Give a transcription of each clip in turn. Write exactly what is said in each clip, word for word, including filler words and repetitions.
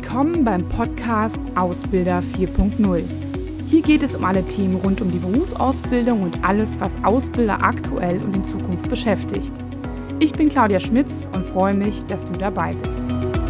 Willkommen beim Podcast Ausbilder vier Punkt null. Hier geht es um alle Themen rund um die Berufsausbildung und alles, was Ausbilder aktuell und in Zukunft beschäftigt. Ich bin Claudia Schmitz und freue mich, dass du dabei bist.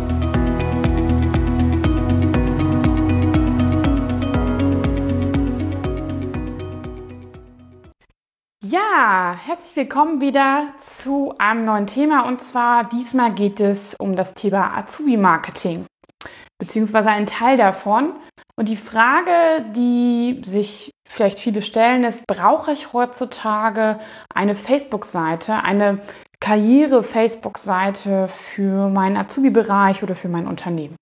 Ja, herzlich willkommen wieder zu einem neuen Thema, und zwar diesmal geht es um das Thema Azubi-Marketing, beziehungsweise ein Teil davon. Und die Frage, die sich vielleicht viele stellen, ist: Brauche ich heutzutage eine Facebook-Seite, eine Karriere-Facebook-Seite für meinen Azubi-Bereich oder für mein Unternehmen?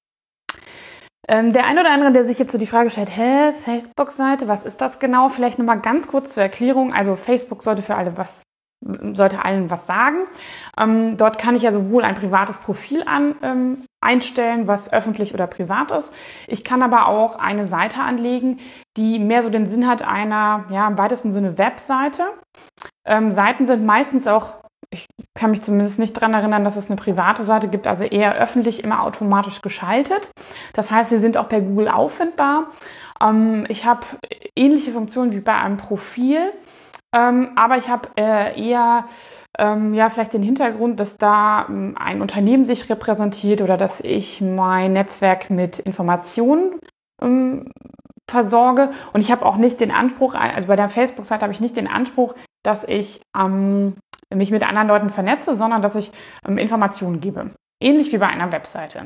Ähm, der ein oder andere, der sich jetzt so die Frage stellt: Hä, Facebook-Seite, was ist das genau? Vielleicht nochmal ganz kurz zur Erklärung. Also Facebook sollte für alle was, sollte allen was sagen. Ähm, dort kann ich ja sowohl ein privates Profil an, ähm, einstellen, was öffentlich oder privat ist. Ich kann aber auch eine Seite anlegen, die mehr so den Sinn hat einer, ja, im weitesten Sinne Webseite. Ähm, Seiten sind meistens auch, ich kann mich zumindest nicht daran erinnern, dass es eine private Seite gibt, also eher öffentlich, immer automatisch geschaltet. Das heißt, sie sind auch per Google auffindbar. Ähm, ich habe ähnliche Funktionen wie bei einem Profil, ähm, aber ich habe äh, eher ähm, ja, vielleicht den Hintergrund, dass da ähm, ein Unternehmen sich repräsentiert oder dass ich mein Netzwerk mit Informationen ähm, versorge. Und ich habe auch nicht den Anspruch, also bei der Facebook-Seite habe ich nicht den Anspruch, dass ich ähm, mich mit anderen Leuten vernetze, sondern dass ich ähm, Informationen gebe. Ähnlich wie bei einer Webseite.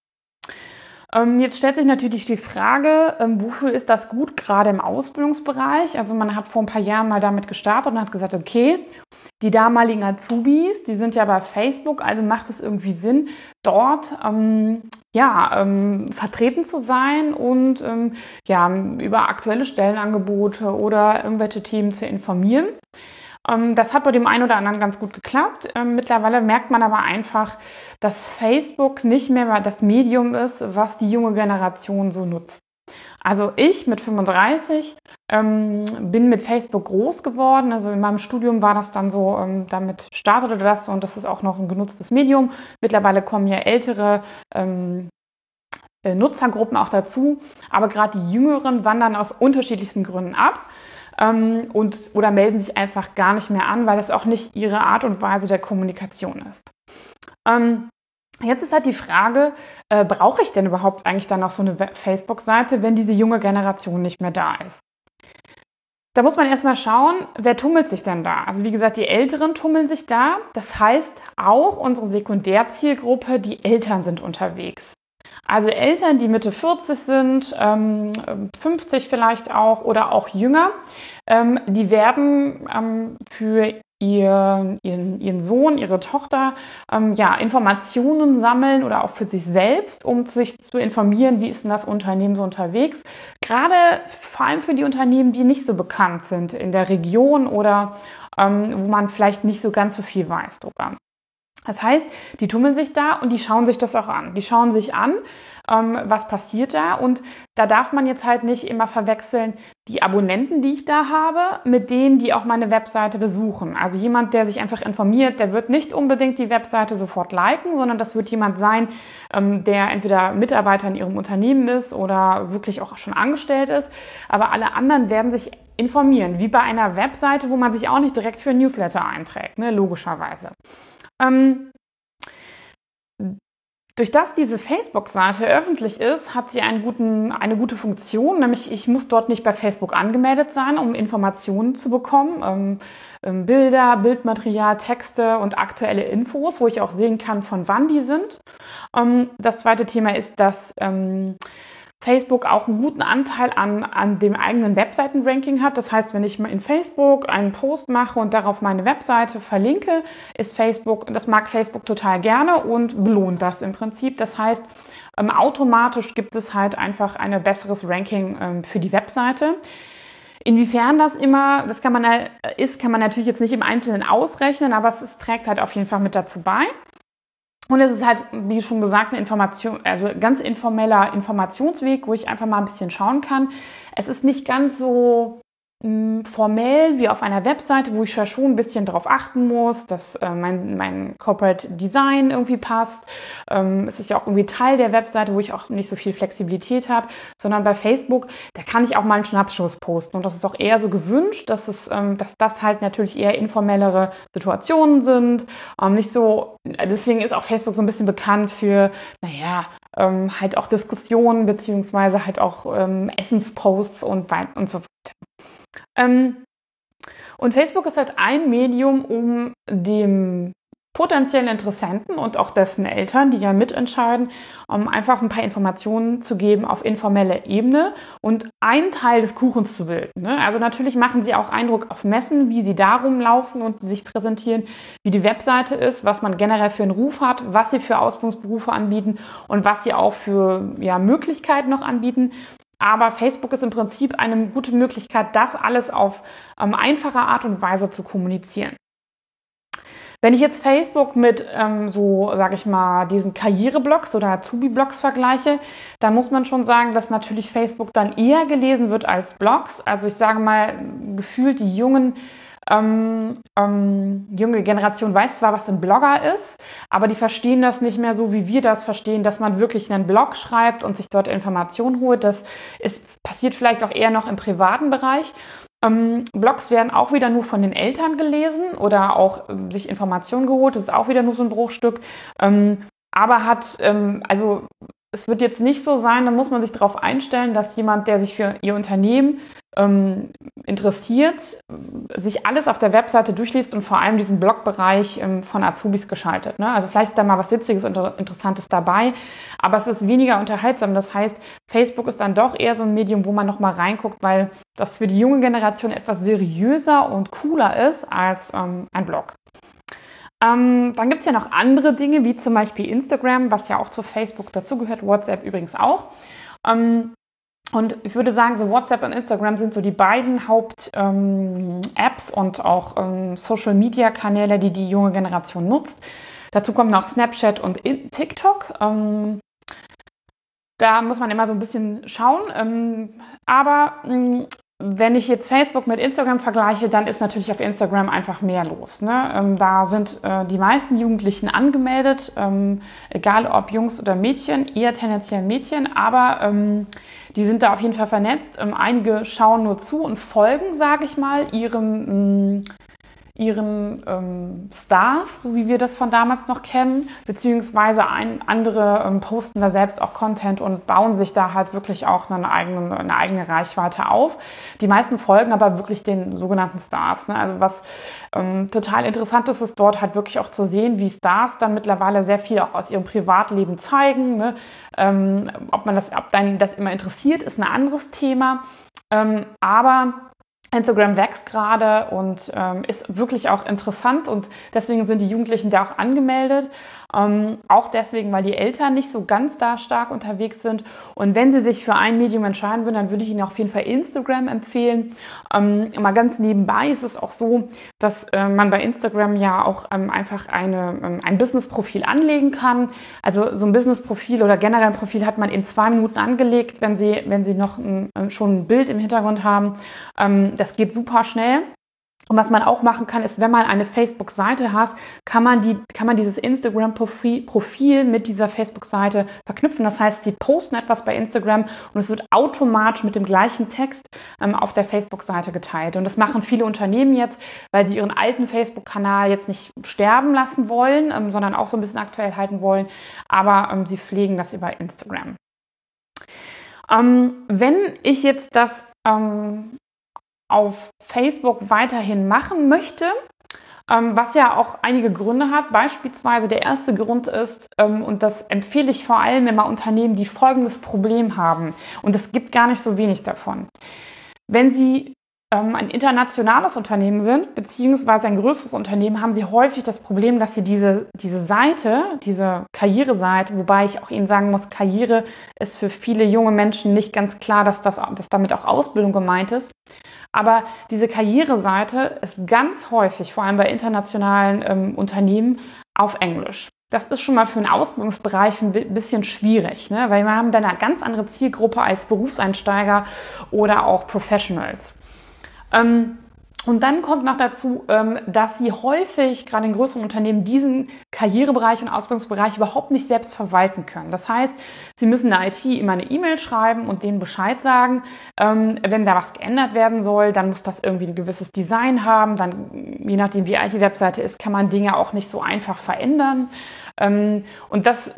Ähm, jetzt stellt sich natürlich die Frage, ähm, wofür ist das gut, gerade im Ausbildungsbereich? Also man hat vor ein paar Jahren mal damit gestartet und hat gesagt, okay, die damaligen Azubis, die sind ja bei Facebook, also macht es irgendwie Sinn, dort ähm, ja, ähm, vertreten zu sein und ähm, ja, über aktuelle Stellenangebote oder irgendwelche Themen zu informieren. Das hat bei dem einen oder anderen ganz gut geklappt. Mittlerweile merkt man aber einfach, dass Facebook nicht mehr das Medium ist, was die junge Generation so nutzt. Also ich mit fünfunddreißig ähm, bin mit Facebook groß geworden. Also in meinem Studium war das dann so, ähm, damit startete das und das ist auch noch ein genutztes Medium. Mittlerweile kommen ja ältere ähm, Nutzergruppen auch dazu, aber gerade die Jüngeren wandern aus unterschiedlichsten Gründen ab. Und, oder melden sich einfach gar nicht mehr an, weil das auch nicht ihre Art und Weise der Kommunikation ist. Ähm, jetzt ist halt die Frage, äh, brauche ich denn überhaupt eigentlich dann noch so eine Facebook-Seite, wenn diese junge Generation nicht mehr da ist? Da muss man erstmal schauen, wer tummelt sich denn da? Also wie gesagt, die Älteren tummeln sich da. Das heißt, auch unsere Sekundärzielgruppe, die Eltern sind unterwegs. Also Eltern, die Mitte vierzig sind, ähm, fünfzig vielleicht auch oder auch jünger, ähm, die werden ähm, für ihr, ihren, ihren Sohn, ihre Tochter ähm, ja, Informationen sammeln oder auch für sich selbst, um sich zu informieren, wie ist denn das Unternehmen so unterwegs. Gerade vor allem für die Unternehmen, die nicht so bekannt sind in der Region oder ähm, wo man vielleicht nicht so ganz so viel weiß drüber. Das heißt, die tummeln sich da und die schauen sich das auch an. Die schauen sich an, ähm, was passiert da. Und da darf man jetzt halt nicht immer verwechseln, die Abonnenten, die ich da habe, mit denen, die auch meine Webseite besuchen. Also jemand, der sich einfach informiert, der wird nicht unbedingt die Webseite sofort liken, sondern das wird jemand sein, ähm, der entweder Mitarbeiter in ihrem Unternehmen ist oder wirklich auch schon angestellt ist. Aber alle anderen werden sich informieren, wie bei einer Webseite, wo man sich auch nicht direkt für ein Newsletter einträgt, ne, logischerweise. Ähm, durch das diese Facebook-Seite öffentlich ist, hat sie einen guten, eine gute Funktion, nämlich ich muss dort nicht bei Facebook angemeldet sein, um Informationen zu bekommen. Ähm, ähm, Bilder, Bildmaterial, Texte und aktuelle Infos, wo ich auch sehen kann, von wann die sind. Ähm, das zweite Thema ist, dass ähm, Facebook auch einen guten Anteil an, an dem eigenen Webseitenranking hat. Das heißt, wenn ich mal in Facebook einen Post mache und darauf meine Webseite verlinke, ist Facebook, das mag Facebook total gerne und belohnt das im Prinzip. Das heißt, ähm, automatisch gibt es halt einfach ein besseres Ranking ähm, für die Webseite. Inwiefern das immer, das kann man ist, kann man natürlich jetzt nicht im Einzelnen ausrechnen, aber es, es trägt halt auf jeden Fall mit dazu bei. Und es ist halt, wie schon gesagt, eine Information, also ganz informeller Informationsweg, wo ich einfach mal ein bisschen schauen kann. Es ist nicht ganz so mh, formell wie auf einer Webseite, wo ich ja schon ein bisschen darauf achten muss, dass äh, mein, mein Corporate Design irgendwie passt. Ähm, es ist ja auch irgendwie Teil der Webseite, wo ich auch nicht so viel Flexibilität habe, sondern bei Facebook, da kann ich auch mal einen Schnappschuss posten. Und das ist auch eher so gewünscht, dass, es, ähm, dass das halt natürlich eher informellere Situationen sind. Ähm, nicht so, deswegen ist auch Facebook so ein bisschen bekannt für, naja, ähm, halt auch Diskussionen beziehungsweise halt auch ähm, Essensposts und, und so weiter. Ähm, und Facebook ist halt ein Medium, um dem potenziellen Interessenten und auch dessen Eltern, die ja mitentscheiden, um einfach ein paar Informationen zu geben auf informeller Ebene und einen Teil des Kuchens zu bilden. Ne? Also natürlich machen sie auch Eindruck auf Messen, wie sie da rumlaufen und sich präsentieren, wie die Webseite ist, was man generell für einen Ruf hat, was sie für Ausbildungsberufe anbieten und was sie auch für ja, Möglichkeiten noch anbieten. Aber Facebook ist im Prinzip eine gute Möglichkeit, das alles auf ähm, einfache Art und Weise zu kommunizieren. Wenn ich jetzt Facebook mit ähm, so, sage ich mal, diesen Karriereblogs oder Azubi-Blogs vergleiche, dann muss man schon sagen, dass natürlich Facebook dann eher gelesen wird als Blogs. Also ich sage mal, gefühlt die jungen Ähm, ähm, junge Generation weiß zwar, was ein Blogger ist, aber die verstehen das nicht mehr so, wie wir das verstehen, dass man wirklich einen Blog schreibt und sich dort Informationen holt. Das ist, passiert vielleicht auch eher noch im privaten Bereich. Ähm, Blogs werden auch wieder nur von den Eltern gelesen oder auch ähm, sich Informationen geholt. Das ist auch wieder nur so ein Bruchstück. Ähm, aber hat, ähm, also es wird jetzt nicht so sein, da muss man sich darauf einstellen, dass jemand, der sich für ihr Unternehmen ähm, interessiert, sich alles auf der Webseite durchliest und vor allem diesen Blogbereich ähm, von Azubis geschaltet. Ne? Also vielleicht ist da mal was Witziges und Interessantes dabei, aber es ist weniger unterhaltsam. Das heißt, Facebook ist dann doch eher so ein Medium, wo man nochmal reinguckt, weil das für die junge Generation etwas seriöser und cooler ist als ähm, ein Blog. Ähm, dann gibt es ja noch andere Dinge, wie zum Beispiel Instagram, was ja auch zu Facebook dazugehört, WhatsApp übrigens auch. Ähm, und ich würde sagen, so WhatsApp und Instagram sind so die beiden Haupt-Apps ähm, und auch ähm, Social-Media-Kanäle, die die junge Generation nutzt. Dazu kommen noch Snapchat und TikTok. Ähm, da muss man immer so ein bisschen schauen. Ähm, aber mh, wenn ich jetzt Facebook mit Instagram vergleiche, dann ist natürlich auf Instagram einfach mehr los. Ne? Ähm, da sind äh, die meisten Jugendlichen angemeldet, ähm, egal ob Jungs oder Mädchen, eher tendenziell Mädchen, aber ähm, die sind da auf jeden Fall vernetzt. Ähm, einige schauen nur zu und folgen, sage ich mal, ihrem mh, ihren ähm, Stars, so wie wir das von damals noch kennen, beziehungsweise ein, andere ähm, posten da selbst auch Content und bauen sich da halt wirklich auch eine eigene, eine eigene Reichweite auf. Die meisten folgen aber wirklich den sogenannten Stars. Ne? Also was ähm, total interessant ist, ist dort halt wirklich auch zu sehen, wie Stars dann mittlerweile sehr viel auch aus ihrem Privatleben zeigen. Ne? Ähm, ob man das, ob dann das immer interessiert, ist ein anderes Thema. Ähm, aber Instagram wächst gerade und ähm, ist wirklich auch interessant und deswegen sind die Jugendlichen da auch angemeldet. Ähm, auch deswegen, weil die Eltern nicht so ganz da stark unterwegs sind. Und wenn sie sich für ein Medium entscheiden würden, dann würde ich ihnen auf jeden Fall Instagram empfehlen. Ähm, mal ganz nebenbei ist es auch so, dass äh, man bei Instagram ja auch ähm, einfach eine, ähm, ein Business-Profil anlegen kann. Also so ein Business-Profil oder generell ein Profil hat man in zwei Minuten angelegt, wenn sie, wenn sie noch ein, schon ein Bild im Hintergrund haben. Ähm, das geht super schnell. Und was man auch machen kann, ist, wenn man eine Facebook-Seite hat, kann man, die, kann man dieses Instagram-Profil mit dieser Facebook-Seite verknüpfen. Das heißt, Sie posten etwas bei Instagram und es wird automatisch mit dem gleichen Text ähm, auf der Facebook-Seite geteilt. Und das machen viele Unternehmen jetzt, weil sie ihren alten Facebook-Kanal jetzt nicht sterben lassen wollen, ähm, sondern auch so ein bisschen aktuell halten wollen. Aber ähm, sie pflegen das über Instagram. Ähm, wenn ich jetzt das ähm, auf Facebook weiterhin machen möchte, ähm, was ja auch einige Gründe hat. Beispielsweise der erste Grund ist, ähm, und das empfehle ich vor allem immer Unternehmen, die folgendes Problem haben, und es gibt gar nicht so wenig davon. Wenn Sie ähm, ein internationales Unternehmen sind, beziehungsweise ein größeres Unternehmen, haben Sie häufig das Problem, dass Sie diese, diese Seite, diese Karriereseite, wobei ich auch Ihnen sagen muss, Karriere ist für viele junge Menschen nicht ganz klar, dass, das, dass damit auch Ausbildung gemeint ist. Aber diese Karriereseite ist ganz häufig, vor allem bei internationalen ähm, Unternehmen, auf Englisch. Das ist schon mal für einen Ausbildungsbereich ein bisschen schwierig, ne? Weil wir haben dann eine ganz andere Zielgruppe als Berufseinsteiger oder auch Professionals. Ähm, Und dann kommt noch dazu, dass sie häufig, gerade in größeren Unternehmen, diesen Karrierebereich und Ausbildungsbereich überhaupt nicht selbst verwalten können. Das heißt, sie müssen der I T immer eine E-Mail schreiben und denen Bescheid sagen, wenn da was geändert werden soll, dann muss das irgendwie ein gewisses Design haben. Dann, je nachdem wie alt die Webseite ist, kann man Dinge auch nicht so einfach verändern. Und das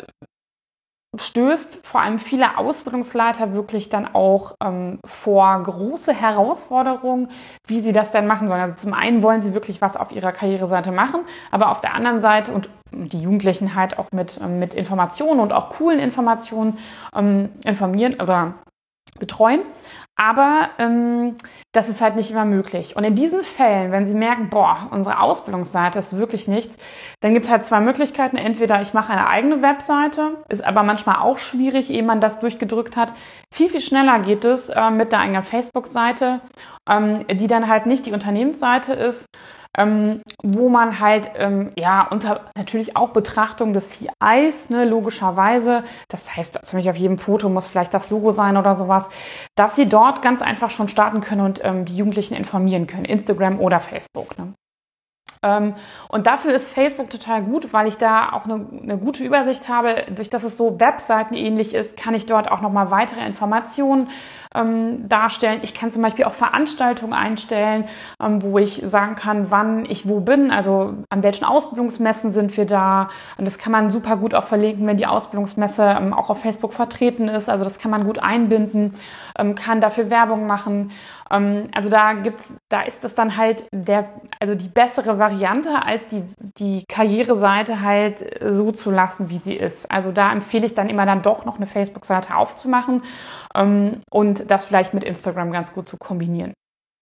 stößt vor allem viele Ausbildungsleiter wirklich dann auch ähm, vor große Herausforderungen, wie sie das denn machen sollen. Also zum einen wollen sie wirklich was auf ihrer Karriereseite machen, aber auf der anderen Seite und die Jugendlichen halt auch mit, ähm, mit Informationen und auch coolen Informationen ähm, informieren oder betreuen. Aber ähm, das ist halt nicht immer möglich. Und in diesen Fällen, wenn Sie merken, boah, unsere Ausbildungsseite ist wirklich nichts, dann gibt es halt zwei Möglichkeiten. Entweder ich mache eine eigene Webseite, ist aber manchmal auch schwierig, ehe man das durchgedrückt hat. Viel, viel schneller geht es äh, mit der eigenen Facebook-Seite, ähm, die dann halt nicht die Unternehmensseite ist, Ähm, wo man halt, ähm, ja, unter natürlich auch Betrachtung des C Is, ne, logischerweise, das heißt, zum Beispiel auf jedem Foto muss vielleicht das Logo sein oder sowas, dass sie dort ganz einfach schon starten können und ähm, die Jugendlichen informieren können, Instagram oder Facebook, ne. Ähm, und dafür ist Facebook total gut, weil ich da auch eine, eine gute Übersicht habe. Durch dass es so webseitenähnlich ist, kann ich dort auch nochmal weitere Informationen ähm, darstellen. Ich kann zum Beispiel auch Veranstaltungen einstellen, ähm, wo ich sagen kann, wann ich wo bin, also an welchen Ausbildungsmessen sind wir da. Und das kann man super gut auch verlinken, wenn die Ausbildungsmesse ähm, auch auf Facebook vertreten ist. Also das kann man gut einbinden, ähm, kann dafür Werbung machen. Ähm, also da gibt's, da ist das dann halt der, also die bessere Variante, als die, die Karriereseite halt so zu lassen, wie sie ist. Also da empfehle ich dann immer dann doch noch eine Facebook-Seite aufzumachen ähm, und das vielleicht mit Instagram ganz gut zu kombinieren.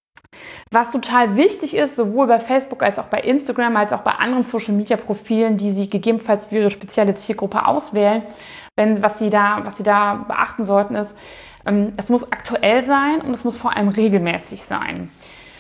Was total wichtig ist, sowohl bei Facebook als auch bei Instagram, als auch bei anderen Social-Media-Profilen, die Sie gegebenenfalls für Ihre spezielle Zielgruppe auswählen, wenn, was Sie da, was Sie da beachten sollten, ist, ähm, es muss aktuell sein und es muss vor allem regelmäßig sein.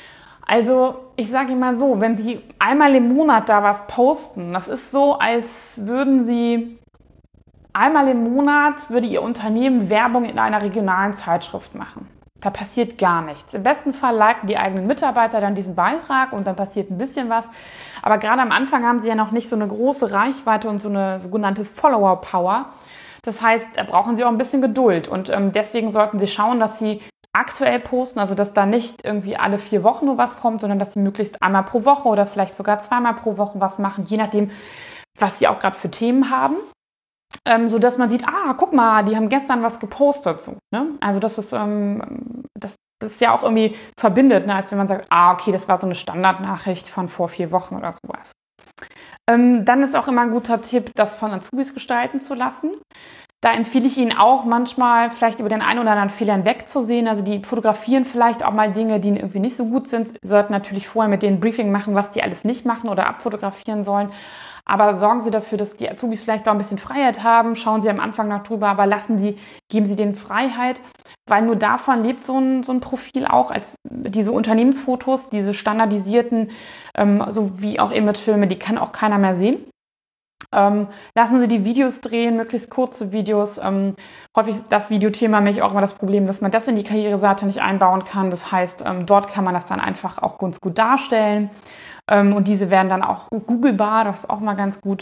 Also ich sage Ihnen mal so, wenn Sie einmal im Monat da was posten, das ist so, als würden Sie einmal im Monat, würde Ihr Unternehmen Werbung in einer regionalen Zeitschrift machen. Da passiert gar nichts. Im besten Fall liken die eigenen Mitarbeiter dann diesen Beitrag und dann passiert ein bisschen was. Aber gerade am Anfang haben Sie ja noch nicht so eine große Reichweite und so eine sogenannte Follower-Power. Das heißt, da brauchen Sie auch ein bisschen Geduld und ähm, deswegen sollten Sie schauen, dass Sie aktuell posten, also dass da nicht irgendwie alle vier Wochen nur was kommt, sondern dass Sie möglichst einmal pro Woche oder vielleicht sogar zweimal pro Woche was machen, je nachdem, was Sie auch gerade für Themen haben. Ähm, so dass man sieht, ah, guck mal, die haben gestern was gepostet. So, ne? Also das ist, ähm, das, das ist ja auch irgendwie verbindet, ne? Als wenn man sagt, ah, okay, das war so eine Standardnachricht von vor vier Wochen oder sowas. Ähm, dann ist auch immer ein guter Tipp, das von Azubis gestalten zu lassen. Da empfehle ich Ihnen auch manchmal vielleicht über den einen oder anderen Fehler hinwegzusehen. Also die fotografieren vielleicht auch mal Dinge, die irgendwie nicht so gut sind. Sie sollten natürlich vorher mit denen ein Briefing machen, was die alles nicht machen oder abfotografieren sollen. Aber sorgen Sie dafür, dass die Azubis vielleicht auch ein bisschen Freiheit haben. Schauen Sie am Anfang noch drüber, aber lassen Sie, geben Sie denen Freiheit, weil nur davon lebt so ein, so ein Profil auch, als diese Unternehmensfotos, diese standardisierten, ähm, so wie auch Imagefilme, die kann auch keiner mehr sehen. Ähm, lassen Sie die Videos drehen, möglichst kurze Videos. Ähm, häufig ist das Videothema nämlich auch immer das Problem, dass man das in die Karriereseite nicht einbauen kann. Das heißt, ähm, dort kann man das dann einfach auch ganz gut darstellen. Ähm, und diese werden dann auch googlebar, das ist auch mal ganz gut.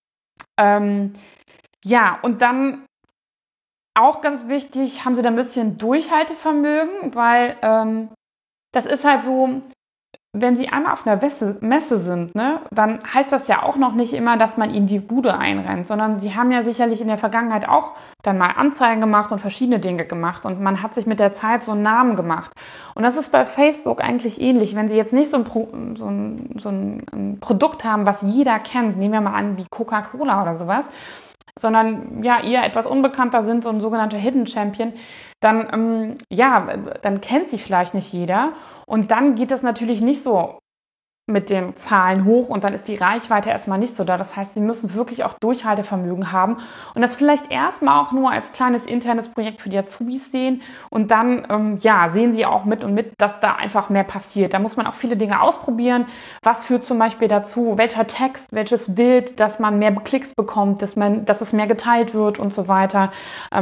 Ähm, ja, und dann auch ganz wichtig, haben Sie da ein bisschen Durchhaltevermögen, weil ähm, das ist halt so, wenn Sie einmal auf einer Messe sind, ne, dann heißt das ja auch noch nicht immer, dass man Ihnen die Bude einrennt, sondern Sie haben ja sicherlich in der Vergangenheit auch dann mal Anzeigen gemacht und verschiedene Dinge gemacht und man hat sich mit der Zeit so einen Namen gemacht. Und das ist bei Facebook eigentlich ähnlich. Wenn Sie jetzt nicht so ein, Pro, so ein, so ein Produkt haben, was jeder kennt, nehmen wir mal an wie Coca-Cola oder sowas, sondern ja eher etwas unbekannter sind, so ein sogenannter Hidden Champion, dann, ähm, ja, dann kennt sie vielleicht nicht jeder. Und dann geht das natürlich nicht so mit den Zahlen hoch und dann ist die Reichweite erstmal nicht so da. Das heißt, Sie müssen wirklich auch Durchhaltevermögen haben und das vielleicht erstmal auch nur als kleines internes Projekt für die Azubis sehen und dann ähm, ja, sehen Sie auch mit und mit, dass da einfach mehr passiert. Da muss man auch viele Dinge ausprobieren. Was führt zum Beispiel dazu, welcher Text, welches Bild, dass man mehr Klicks bekommt, dass man, dass es mehr geteilt wird und so weiter.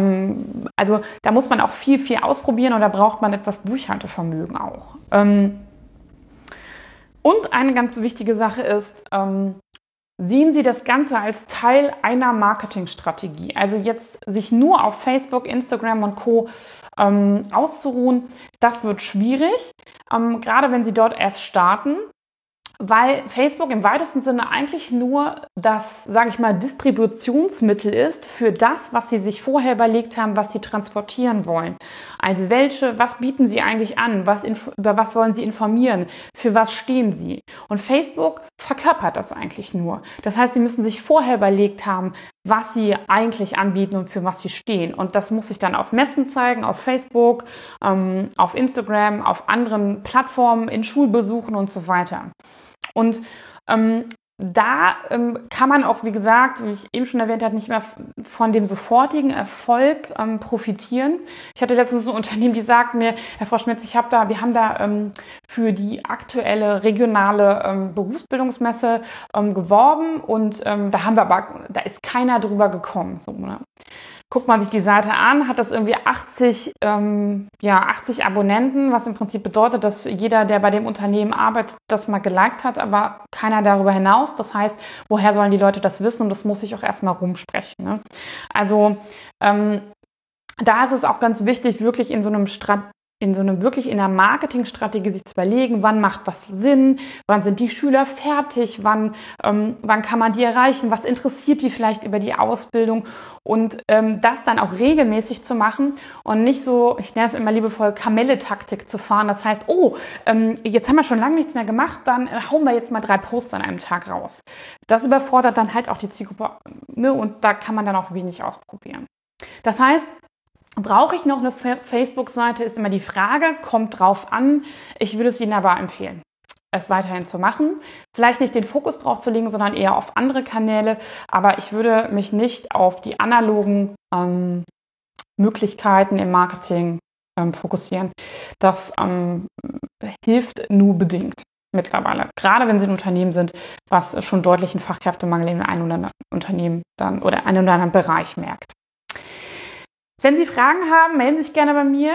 Ähm, also da muss man auch viel, viel ausprobieren und da braucht man etwas Durchhaltevermögen auch. Ähm, Und eine ganz wichtige Sache ist, ähm, sehen Sie das Ganze als Teil einer Marketingstrategie. Also jetzt sich nur auf Facebook, Instagram und Co. Ähm, auszuruhen, das wird schwierig, ähm, gerade wenn Sie dort erst starten. Weil Facebook im weitesten Sinne eigentlich nur das, sage ich mal, Distributionsmittel ist für das, was Sie sich vorher überlegt haben, was Sie transportieren wollen. Also welche, was bieten Sie eigentlich an? Was, über was wollen Sie informieren? Für was stehen Sie? Und Facebook verkörpert das eigentlich nur. Das heißt, Sie müssen sich vorher überlegt haben, was Sie eigentlich anbieten und für was Sie stehen. Und das muss sich dann auf Messen zeigen, auf Facebook, ähm, auf Instagram, auf anderen Plattformen, in Schulbesuchen und so weiter. Und ähm, da ähm, kann man auch, wie gesagt, wie ich eben schon erwähnt habe, nicht mehr von dem sofortigen Erfolg ähm, profitieren. Ich hatte letztens ein Unternehmen, die sagt mir, Herr Frau Schmitz, ich habe da, wir haben da ähm, für die aktuelle regionale ähm, Berufsbildungsmesse ähm, geworben und ähm, da haben wir aber, da ist keiner drüber gekommen. So, ne? Guckt man sich die Seite an, hat das irgendwie achtzig, ähm, ja, achtzig Abonnenten, was im Prinzip bedeutet, dass jeder, der bei dem Unternehmen arbeitet, das mal geliked hat, aber keiner darüber hinaus. Das heißt, woher sollen die Leute das wissen? Und das muss ich auch erstmal rumsprechen. Ne? Also ähm, da ist es auch ganz wichtig, wirklich in so einem Strat in so einem wirklich in der Marketingstrategie sich zu überlegen, wann macht was Sinn, wann sind die Schüler fertig, wann, ähm, wann kann man die erreichen, was interessiert die vielleicht über die Ausbildung und ähm, das dann auch regelmäßig zu machen und nicht so, ich nenne es immer liebevoll, Kamelle-Taktik zu fahren. Das heißt, oh, ähm, jetzt haben wir schon lange nichts mehr gemacht, dann äh, hauen wir jetzt mal drei Posts an einem Tag raus. Das überfordert dann halt auch die Zielgruppe, ne, und da kann man dann auch wenig ausprobieren. Das heißt, brauche ich noch eine Facebook-Seite, ist immer die Frage, kommt drauf an. Ich würde es Ihnen aber empfehlen, es weiterhin zu machen. Vielleicht nicht den Fokus drauf zu legen, sondern eher auf andere Kanäle. Aber ich würde mich nicht auf die analogen ähm, Möglichkeiten im Marketing ähm, fokussieren. Das ähm, hilft nur bedingt mittlerweile. Gerade wenn Sie ein Unternehmen sind, was schon deutlichen Fachkräftemangel in einem oder anderen Unternehmen dann oder einem oder anderen Bereich merkt. Wenn Sie Fragen haben, melden Sie sich gerne bei mir.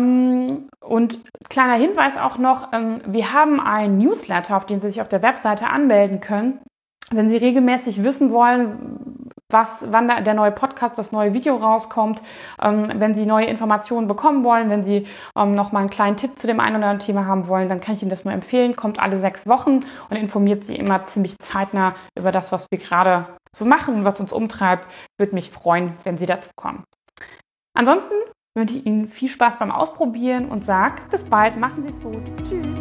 Und kleiner Hinweis auch noch, wir haben einen Newsletter, auf den Sie sich auf der Webseite anmelden können. Wenn Sie regelmäßig wissen wollen, was, wann der neue Podcast, das neue Video rauskommt, wenn Sie neue Informationen bekommen wollen, wenn Sie noch mal einen kleinen Tipp zu dem einen oder anderen Thema haben wollen, dann kann ich Ihnen das nur empfehlen. Kommt alle sechs Wochen und informiert Sie immer ziemlich zeitnah über das, was wir gerade so machen und was uns umtreibt. Würde mich freuen, wenn Sie dazu kommen. Ansonsten wünsche ich Ihnen viel Spaß beim Ausprobieren und sage bis bald, machen Sie es gut. Tschüss.